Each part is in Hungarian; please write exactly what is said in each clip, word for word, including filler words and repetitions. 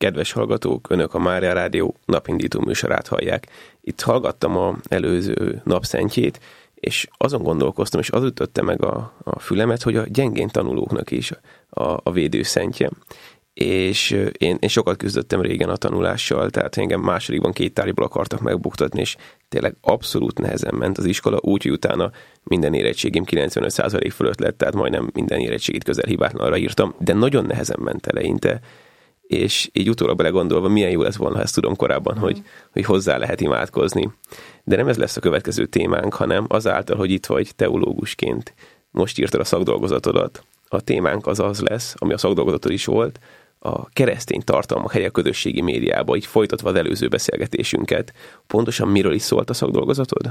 Kedves hallgatók, Önök a Mária Rádió napindító műsorát hallják. Itt hallgattam az előző napszentjét, és azon gondolkoztam, és az ütötte meg a, a fülemet, hogy a gyengén tanulóknak is a, a védőszentje. És én, én sokat küzdöttem régen a tanulással, tehát engem másodikban két tárgyból akartak megbuktatni, és tényleg abszolút nehezen ment az iskola, úgy, hogy utána minden érettségim kilencvenöt százalék fölött lett, tehát majdnem minden érettségit közel hibátlanra írtam, de nagyon nehezen ment eleinte, és így utólag belegondolva, milyen jó lesz volna, ha ezt tudom korábban, mm. hogy, hogy hozzá lehet imádkozni. De nem ez lesz a következő témánk, hanem azáltal, hogy itt vagy teológusként, most írtad a szakdolgozatodat, a témánk az az lesz, ami a szakdolgozatod is volt, a keresztény tartalmak helye a közösségi médiában, így folytatva az előző beszélgetésünket. Pontosan miről is szólt a szakdolgozatod?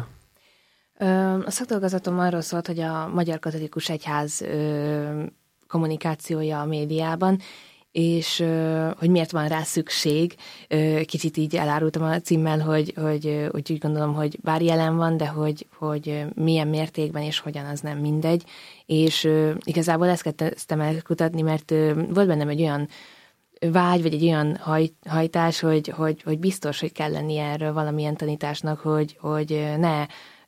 A szakdolgozatom arról szólt, hogy a Magyar Katolikus Egyház kommunikációja a médiában, és hogy miért van rá szükség. Kicsit így elárultam a címmel, hogy, hogy, hogy úgy gondolom, hogy bár jelen van, de hogy, hogy milyen mértékben és hogyan, az nem mindegy. És igazából ezt kezdtem el kutatni, mert volt bennem egy olyan vágy, vagy egy olyan haj, hajtás, hogy, hogy, hogy biztos, hogy kell lenni erről valamilyen tanításnak, hogy, hogy ne...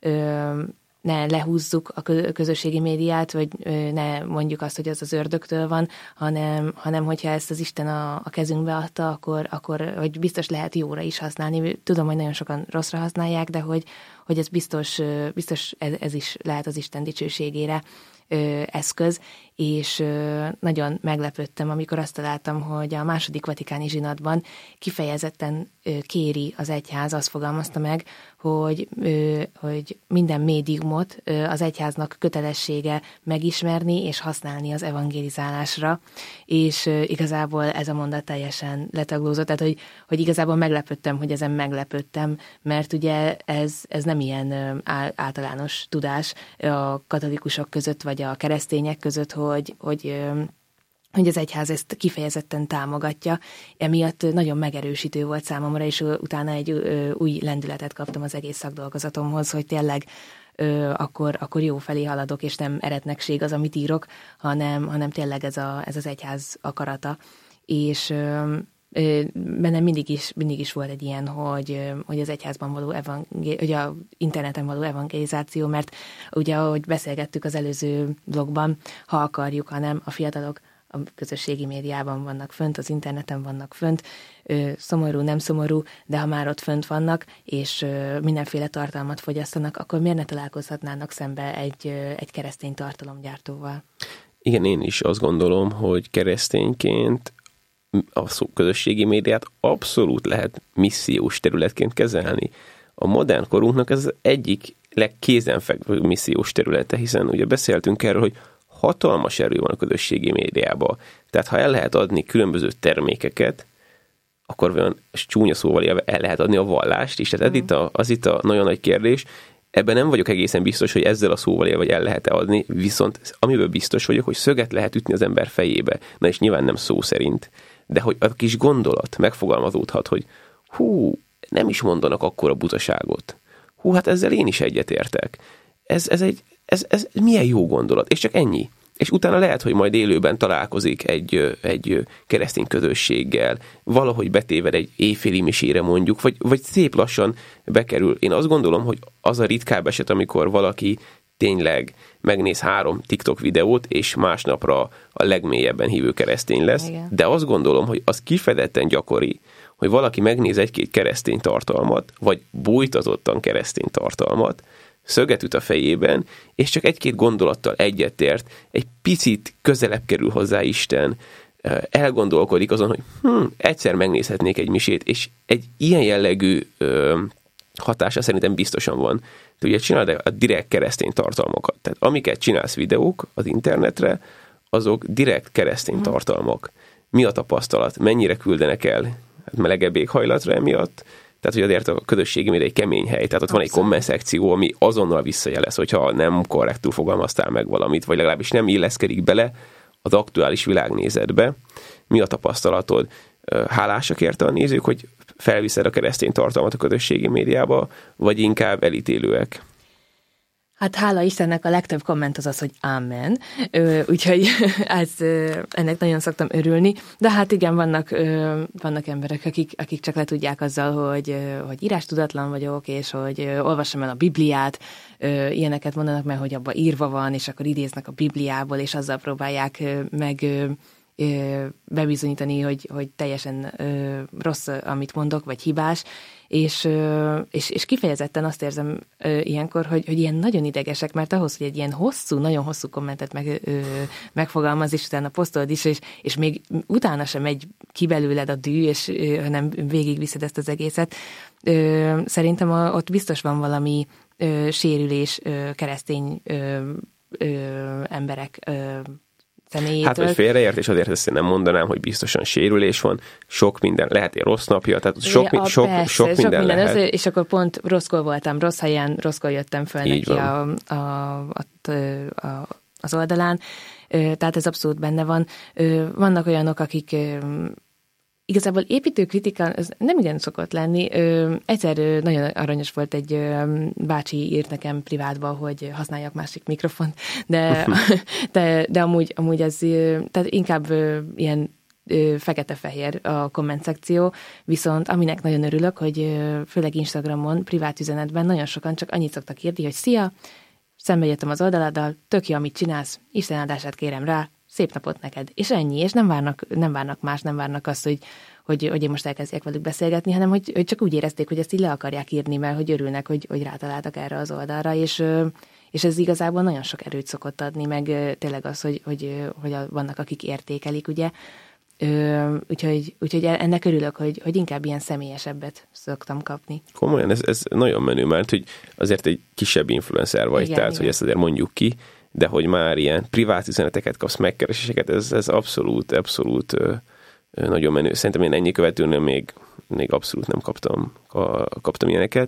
ne lehúzzuk a közösségi médiát, vagy ne mondjuk azt, hogy az az ördögtől van, hanem, hanem hogyha ezt az Isten a, a kezünkbe adta, akkor, akkor hogy biztos lehet jóra is használni. Tudom, hogy nagyon sokan rosszra használják, de hogy, hogy ez biztos, biztos ez, ez is lehet az Isten dicsőségére eszköz, és nagyon meglepődtem, amikor azt találtam, hogy a második vatikáni zsinatban kifejezetten kéri az egyház, azt fogalmazta meg, hogy, hogy minden médiumot az egyháznak kötelessége megismerni és használni az evangelizálásra, és igazából ez a mondat teljesen letaglózott, tehát hogy, hogy igazából meglepődtem, hogy ezen meglepődtem, mert ugye ez, ez nem ilyen általános tudás a katolikusok között, vagy a keresztények között, hogy, hogy, hogy az egyház ezt kifejezetten támogatja. Emiatt nagyon megerősítő volt számomra, és utána egy új lendületet kaptam az egész szakdolgozatomhoz, hogy tényleg akkor, akkor jó felé haladok, és nem eretnekség az, amit írok, hanem, hanem tényleg ez, a, ez az egyház akarata. És bennem mindig is, mindig is volt egy ilyen, hogy, hogy az egyházban való evangél, hogy a interneten való evangelizáció, mert ugye, ahogy beszélgettük az előző blogban, ha akarjuk, hanem a fiatalok a közösségi médiában vannak fönt, az interneten vannak fönt, szomorú, nem szomorú, de ha már ott fönt vannak, és mindenféle tartalmat fogyasztanak, akkor miért ne találkozhatnának szembe egy, egy keresztény tartalomgyártóval? Igen, én is azt gondolom, hogy keresztényként a közösségi médiát abszolút lehet missziós területként kezelni. A modern korunknak ez az egyik legkézenfekvő missziós területe, hiszen ugye beszéltünk erről, hogy hatalmas erő van a közösségi médiában. Tehát ha el lehet adni különböző termékeket, akkor olyan csúnya szóval el lehet adni a vallást is. Tehát ez itt a, az itt a nagyon nagy kérdés. Ebben nem vagyok egészen biztos, hogy ezzel a szóval él, vagy el lehet-e adni, viszont amiből biztos vagyok, hogy szöget lehet ütni az ember fejébe. Na és nyilván nem szó szerint. De hogy a kis gondolat megfogalmazódhat, hogy hú, nem is mondanak akkora butaságot. Hú, hát ezzel én is egyetértek. Ez, ez, egy, ez, ez milyen jó gondolat, és csak ennyi. És utána lehet, hogy majd élőben találkozik egy, egy keresztény közösséggel, valahogy betéved egy éjféli misére mondjuk, vagy, vagy szép lassan bekerül. Én azt gondolom, hogy az a ritkább eset, amikor valaki tényleg megnéz három TikTok videót, és másnapra a legmélyebben hívő keresztény lesz. Igen. De azt gondolom, hogy az kifejezetten gyakori, hogy valaki megnéz egy-két keresztény tartalmat, vagy bújtatottan keresztény tartalmat, szöget üt a fejében, és csak egy-két gondolattal egyetért, egy picit közelebb kerül hozzá Isten, elgondolkodik azon, hogy hm, egyszer megnézhetnék egy misét, és egy ilyen jellegű ö, hatása szerintem biztosan van. Te ugye csinálod a direkt keresztény tartalmakat. Tehát amiket csinálsz videók az internetre, azok direkt keresztény hmm. tartalmak. Mi a tapasztalat? Mennyire küldenek el hát melegebb éghajlatra emiatt? Tehát, hogy azért a közösségi média egy kemény hely. Tehát ott van egy komment szekció, ami azonnal visszajelez, hogyha nem korrektül fogalmaztál meg valamit, vagy legalábbis nem illeszkedik bele az aktuális világnézetbe. Mi a tapasztalatod? Hálásak érte a nézők, hogy felviszed a keresztény tartalmat a közösségi médiába, vagy inkább elítélőek? Hát hála Istennek a legtöbb komment az az, hogy amen, úgyhogy ez, ennek nagyon szoktam örülni, de hát igen, vannak, vannak emberek, akik, akik csak le tudják azzal, hogy, hogy írástudatlan vagyok, és hogy olvassam el a Bibliát, ilyeneket mondanak, mert hogy abban írva van, és akkor idéznek a Bibliából, és azzal próbálják meg bebizonyítani, hogy, hogy teljesen ö, rossz, amit mondok, vagy hibás, és, ö, és, és kifejezetten azt érzem ö, ilyenkor, hogy, hogy ilyen nagyon idegesek, mert ahhoz, hogy egy ilyen hosszú, nagyon hosszú kommentet meg, ö, megfogalmaz, és utána posztolod is, és, és még utána sem megy ki belőled a dű, és ö, hanem végigviszed ezt az egészet. Ö, szerintem a, ott biztos van valami ö, sérülés ö, keresztény ö, ö, emberek ö, személyétől. Hát, hogy félreértés, azért ezt én nem mondanám, hogy biztosan sérülés van, sok minden, lehet egy rossz napja, tehát sok, ja, sok, persze, sok minden, sok minden lehet. Össze, és akkor pont rosszkor voltam, rossz helyen, rosszkor jöttem föl Így neki a, a, a, a, az oldalán, tehát ez abszolút benne van. Vannak olyanok, akik igazából építőkritika, ez nem igen szokott lenni. Ö, egyszer ö, nagyon aranyos volt, egy ö, bácsi írt nekem privátba, hogy használjak másik mikrofont, de, de, de amúgy, amúgy ez ö, tehát inkább ö, ilyen ö, fekete-fehér a komment szekció, viszont aminek nagyon örülök, hogy ö, főleg Instagramon, privát üzenetben nagyon sokan csak annyit szoktak írni, hogy szia, szembe jöttem az oldaladdal, tök jó, amit csinálsz, Isten áldását kérem rá, szép napot neked. És ennyi, és nem várnak, nem várnak más, nem várnak azt, hogy, hogy, hogy én most elkezdjek velük beszélgetni, hanem hogy, hogy csak úgy érezték, hogy ezt így le akarják írni, mert hogy örülnek, hogy, hogy rátaláltak erre az oldalra, és, és ez igazából nagyon sok erőt szokott adni, meg tényleg az, hogy, hogy, hogy vannak, akik értékelik, ugye. Úgyhogy, úgyhogy ennek örülök, hogy, hogy inkább ilyen személyesebbet szoktam kapni. Komolyan, ez, ez nagyon menő, mert hogy azért egy kisebb influencer vagy, igen, tehát igen. Hogy ezt azért mondjuk ki, de hogy már ilyen privát üzeneteket kapsz, megkereséseket, ez, ez abszolút, abszolút ö, ö, nagyon menő. Szerintem én ennyi követőnél még, még abszolút nem kaptam, a, kaptam ilyeneket.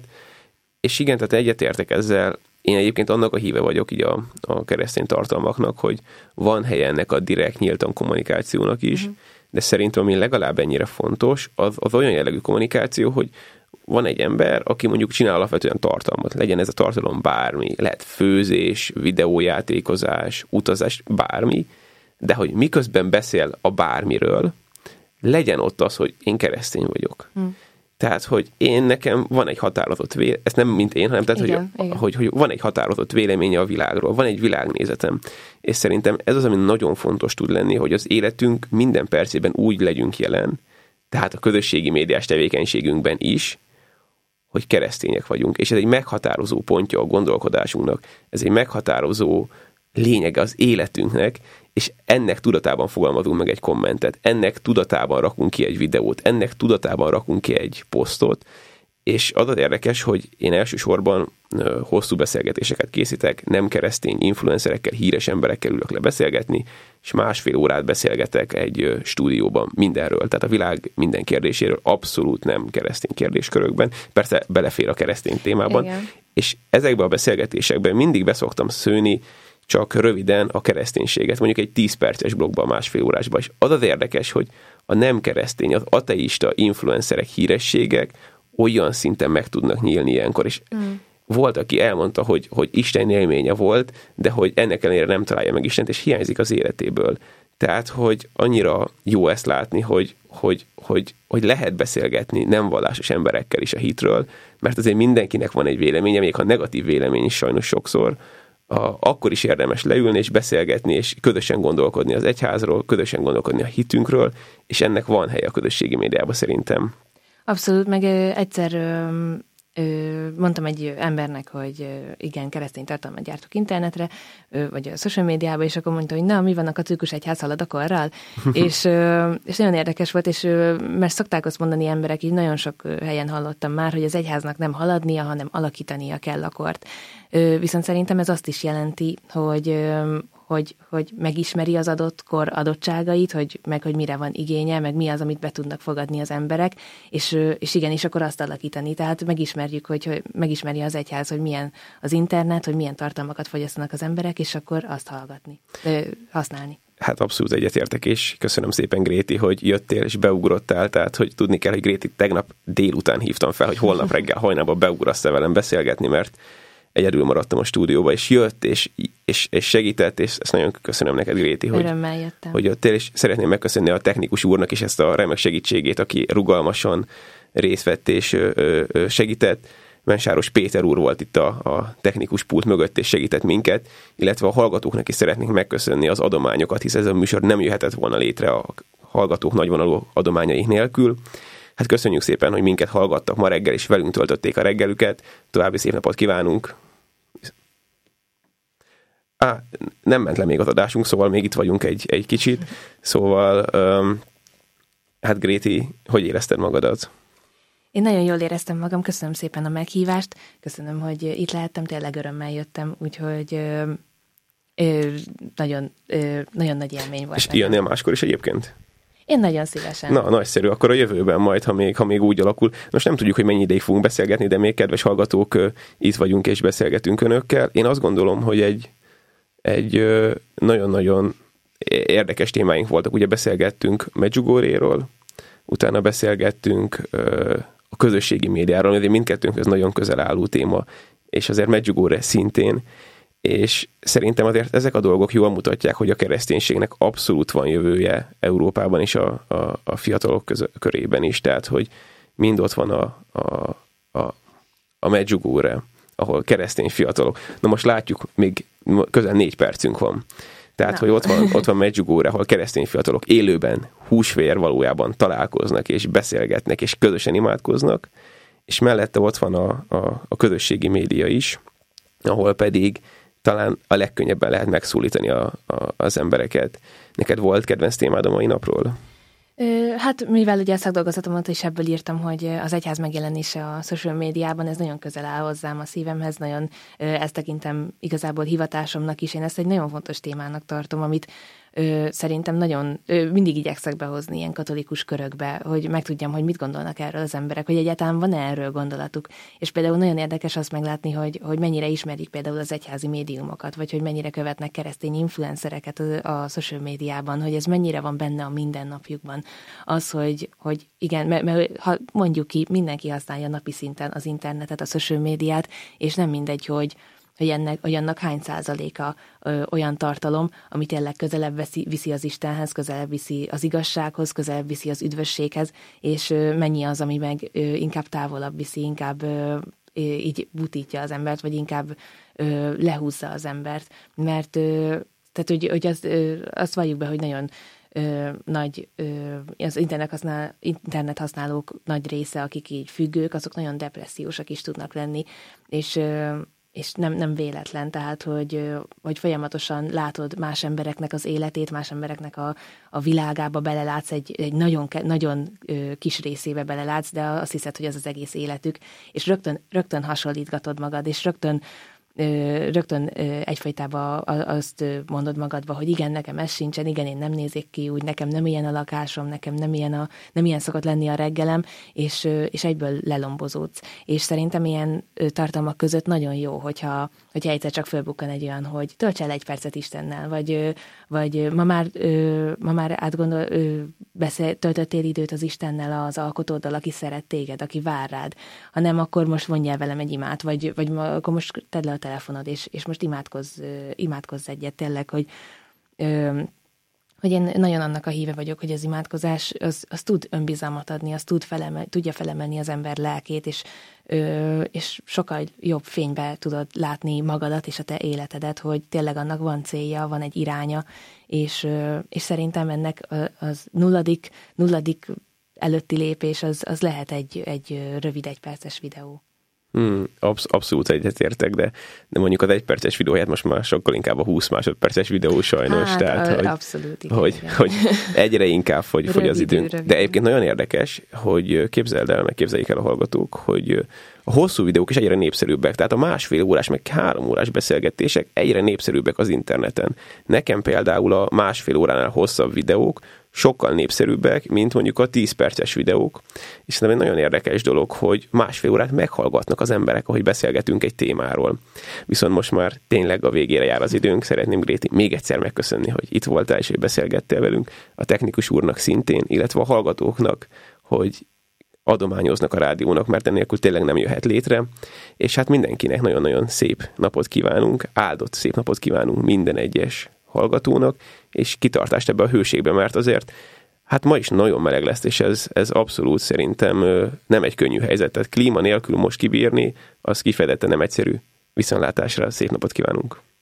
És igen, tehát egyetértek ezzel. Én egyébként annak a híve vagyok így a, a keresztény tartalmaknak, hogy van helye ennek a direkt, nyíltan kommunikációnak is, uh-huh. de szerintem ami legalább ennyire fontos, az, az olyan jellegű kommunikáció, hogy van egy ember, aki mondjuk csinál alapvetően tartalmat. Legyen ez a tartalom bármi. Lehet főzés, videójátékozás, utazás, bármi. De hogy miközben beszél a bármiről, legyen ott az, hogy én keresztény vagyok. Hm. Tehát, hogy én nekem van egy határozott vélemény, ez nem mint én, hanem tehát, igen, hogy, igen. Hogy, hogy van egy határozott véleménye a világról, van egy világnézetem. És szerintem ez az, ami nagyon fontos tud lenni, hogy az életünk minden percében úgy legyünk jelen, tehát a közösségi médiás tevékenységünkben is, hogy keresztények vagyunk, és ez egy meghatározó pontja a gondolkodásunknak, ez egy meghatározó lényege az életünknek, és ennek tudatában fogalmazunk meg egy kommentet, ennek tudatában rakunk ki egy videót, ennek tudatában rakunk ki egy posztot, és az az érdekes, hogy én elsősorban hosszú beszélgetéseket készítek, nem keresztény influencerekkel, híres emberekkel ülök le beszélgetni, és másfél órát beszélgetek egy stúdióban mindenről, tehát a világ minden kérdéséről, abszolút nem keresztény kérdéskörökben, persze belefér a keresztény témában, igen. És ezekben a beszélgetésekben mindig beszoktam szőni csak röviden a kereszténységet, mondjuk egy tíz perces blogban, másfél órásban, és az az érdekes, hogy a nem keresztény, az ateista influencerek, hírességek olyan szinten meg tudnak nyílni ilyenkor, és mm. volt, aki elmondta, hogy, hogy Isten élménye volt, de hogy ennek ellenére nem találja meg Istent, és hiányzik az életéből. Tehát, hogy annyira jó ezt látni, hogy, hogy, hogy, hogy lehet beszélgetni nem vallásos emberekkel is a hitről, mert azért mindenkinek van egy véleménye, még ha negatív vélemény is sajnos sokszor, a, akkor is érdemes leülni és beszélgetni, és közösen gondolkodni az egyházról, közösen gondolkodni a hitünkről, és ennek van helye a közösségi médiában szerintem. Abszolút, meg ö, egyszer ö, ö, mondtam egy embernek, hogy ö, igen, keresztény tartalmat gyártok internetre, ö, vagy a social médiába, és akkor mondta, hogy na, mi van a katolikus egyház, halad a korral? és, ö, és nagyon érdekes volt, és ö, mert szokták azt mondani emberek, így nagyon sok helyen hallottam már, hogy az egyháznak nem haladnia, hanem alakítania kell a kort. Ö, viszont szerintem ez azt is jelenti, hogy ö, Hogy, hogy megismeri az adott kor adottságait, hogy, meg hogy mire van igénye, meg mi az, amit be tudnak fogadni az emberek, és, és igenis akkor azt alakítani. Tehát megismerjük, hogy, hogy megismeri az egyház, hogy milyen az internet, hogy milyen tartalmakat fogyasztanak az emberek, és akkor azt hallgatni, használni. Hát abszolút egyetértek, és köszönöm szépen, Gréti, hogy jöttél és beugrottál, tehát hogy tudni kell, hogy Gréti tegnap délután hívtam fel, hogy holnap reggel hajnalban beugrasz-e velem beszélgetni, mert egyedül maradtam a stúdióba, és jött, és, és, és segített, és ezt nagyon köszönöm neked, Gréti, hogy, hogy jöttél, és szeretném megköszönni a technikus úrnak is ezt a remek segítségét, aki rugalmasan részt vett és ö, ö, segített. Mensáros Péter úr volt itt a, a technikus pult mögött, és segített minket, illetve a hallgatóknak is szeretnénk megköszönni az adományokat, hisz ez a műsor nem jöhetett volna létre a hallgatók nagyvonalú adományaik nélkül. Hát köszönjük szépen, hogy minket hallgattak ma reggel, és velünk töltötték a reggelüket. További szép napot kívánunk! Á, nem ment le még az adásunk, szóval még itt vagyunk egy, egy kicsit. Szóval, um, hát Gréti, hogy érezted magadat? Én nagyon jól éreztem magam, köszönöm szépen a meghívást, köszönöm, hogy itt lehettem, tényleg örömmel jöttem, úgyhogy ö, ö, nagyon, ö, nagyon nagy élmény volt. És jönnél máskor is egyébként? Én nagyon szívesen. Na, nagyszerű, akkor a jövőben majd, ha még, ha még úgy alakul. Most nem tudjuk, hogy mennyi ideig fogunk beszélgetni, de még kedves hallgatók, itt vagyunk és beszélgetünk önökkel. Én azt gondolom, hogy egy, egy nagyon-nagyon érdekes témáink voltak. Ugye beszélgettünk Medjugorjéról, utána beszélgettünk a közösségi médiáról, azért mindkettőnk ez nagyon közel álló téma, és azért Medjugorje szintén, és szerintem azért ezek a dolgok jól mutatják, hogy a kereszténységnek abszolút van jövője Európában és a, a, a fiatalok közö, körében is, tehát hogy mind ott van a, a, a, a Medjugorje, ahol keresztény fiatalok. Na most látjuk, még közel négy percünk van. Tehát, Na. hogy ott van, ott van Medjugorje, ahol keresztény fiatalok élőben, húsvér valójában találkoznak, és beszélgetnek, és közösen imádkoznak, és mellette ott van a, a, a közösségi média is, ahol pedig talán a legkönnyebben lehet megszólítani a, a, az embereket. Neked volt kedvenc témád a mai napról? Hát, mivel ugye a szakdolgozatomat is ebből írtam, hogy az egyház megjelenése a social médiában, ez nagyon közel áll hozzám a szívemhez, nagyon ezt tekintem igazából hivatásomnak is. Én ezt egy nagyon fontos témának tartom, amit ö, szerintem nagyon ö, mindig igyekszek behozni ilyen katolikus körökbe, hogy megtudjam, hogy mit gondolnak erről az emberek, hogy egyáltalán van-e erről gondolatuk. És például nagyon érdekes azt meglátni, hogy, hogy mennyire ismerik például az egyházi médiumokat, vagy hogy mennyire követnek keresztény influencereket a, a social médiában, hogy ez mennyire van benne a mindennapjukban. Az, hogy, hogy igen, mert, mert ha mondjuk ki, mindenki használja napi szinten az internetet, a social médiát, és nem mindegy, hogy hogy ennek, hogy annak hány százaléka ö, olyan tartalom, ami tényleg közelebb veszi, viszi az Istenhez, közelebb viszi az igazsághoz, közelebb viszi az üdvösséghez, és ö, mennyi az, ami meg ö, inkább távolabb viszi, inkább ö, így butítja az embert, vagy inkább ö, lehúzza az embert. Mert ö, tehát, hogy, hogy az, ö, azt valljuk be, hogy nagyon Ö, nagy, ö, az internet, használ, internet használók nagy része, akik így függők, azok nagyon depressziósak is tudnak lenni, és, ö, és nem, nem véletlen, tehát, hogy, ö, hogy folyamatosan látod más embereknek az életét, más embereknek a, a világába belelátsz, egy, egy nagyon, nagyon ö, kis részébe belelátsz, de azt hiszed, hogy ez az egész életük, és rögtön, rögtön hasonlítgatod magad, és rögtön rögtön egyfajtában azt mondod magadba, hogy igen, nekem ez sincsen, igen, én nem nézek ki úgy, nekem nem ilyen a lakásom, nekem nem ilyen, a, nem ilyen szokott lenni a reggelem, és, és egyből lelombozódsz. És szerintem ilyen tartalmak között nagyon jó, hogyha, hogyha egyszer csak fölbukkan egy olyan, hogy tölts el egy percet Istennel, vagy, vagy ma már, ma már átgondol, beszél, töltöttél időt az Istennel, az alkotóddal, aki szeret téged, aki vár rád, hanem akkor most vonjál velem egy imát, vagy, vagy ma, akkor most tedd le a telefonod, és, és most imádkozz, imádkozz egyet tényleg, hogy, hogy én nagyon annak a híve vagyok, hogy az imádkozás az, az tud önbizalmat adni, az tud felemel, tudja felemelni az ember lelkét, és, és sokkal jobb fénybe tudod látni magadat és a te életedet, hogy tényleg annak van célja, van egy iránya, és, és szerintem ennek az nulladik, nulladik előtti lépés az, az lehet egy, egy rövid egyperces videó. Hmm, absz- abszolút egyetértek, de, de mondjuk az egyperces videóját most már sokkal inkább a húsz másodperces videó sajnos. Hát, tehát, a, hogy, abszolút, igen, hogy, igen. hogy egyre inkább fogy, fogy az időnk. Rövid. De egyébként nagyon érdekes, hogy képzeld el, meg képzeljék el a hallgatók, hogy a hosszú videók is egyre népszerűbbek, tehát a másfél órás, meg három órás beszélgetések egyre népszerűbbek az interneten. Nekem például a másfél óránál hosszabb videók sokkal népszerűbbek, mint mondjuk a tíz perces videók. És szerintem egy nagyon érdekes dolog, hogy másfél órát meghallgatnak az emberek, ahogy beszélgetünk egy témáról. Viszont most már tényleg a végére jár az időnk. Szeretném, Gréti, még egyszer megköszönni, hogy itt voltál és hogy beszélgettél velünk, a technikus úrnak szintén, illetve a hallgatóknak, hogy adományoznak a rádiónak, mert ennélkül tényleg nem jöhet létre, és hát mindenkinek nagyon-nagyon szép napot kívánunk, áldott szép napot kívánunk minden egyes hallgatónak, és kitartást ebbe a hőségbe, mert azért hát ma is nagyon meleg lesz, és ez, ez abszolút szerintem nem egy könnyű helyzet. Tehát klíma nélkül most kibírni, az kifejezetten nem egyszerű. Viszontlátásra, szép napot kívánunk!